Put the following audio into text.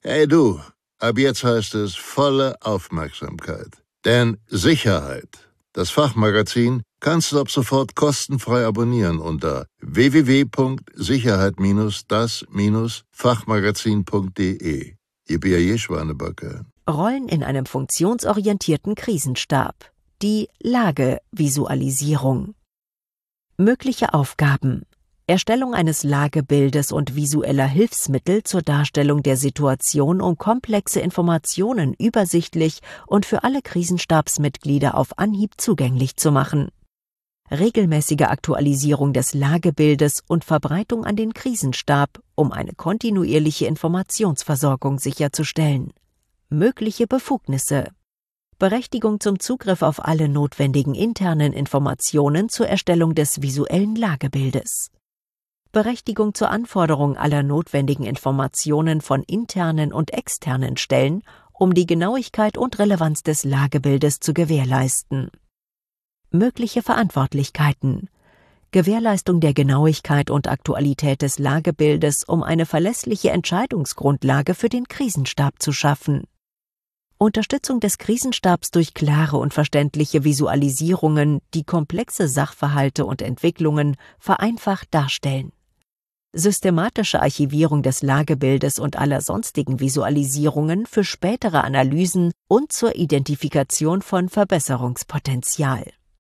Hey du, ab jetzt heißt es volle Aufmerksamkeit. Denn Sicherheit, das Fachmagazin, kannst du ab sofort kostenfrei abonnieren unter www.sicherheit-das-fachmagazin.de. Yippie Schwanebacke. Rollen in einem funktionsorientierten Krisenstab. Die Lagevisualisierung. Mögliche Aufgaben: Erstellung eines Lagebildes und visueller Hilfsmittel zur Darstellung der Situation, um komplexe Informationen übersichtlich und für alle Krisenstabsmitglieder auf Anhieb zugänglich zu machen. Regelmäßige Aktualisierung des Lagebildes und Verbreitung an den Krisenstab, um eine kontinuierliche Informationsversorgung sicherzustellen. Mögliche Befugnisse: Berechtigung zum Zugriff auf alle notwendigen internen Informationen zur Erstellung des visuellen Lagebildes. Berechtigung zur Anforderung aller notwendigen Informationen von internen und externen Stellen, um die Genauigkeit und Relevanz des Lagebildes zu gewährleisten. Mögliche Verantwortlichkeiten: Gewährleistung der Genauigkeit und Aktualität des Lagebildes, um eine verlässliche Entscheidungsgrundlage für den Krisenstab zu schaffen. Unterstützung des Krisenstabs durch klare und verständliche Visualisierungen, die komplexe Sachverhalte und Entwicklungen vereinfacht darstellen. Systematische Archivierung des Lagebildes und aller sonstigen Visualisierungen für spätere Analysen und zur Identifikation von Verbesserungspotenzial.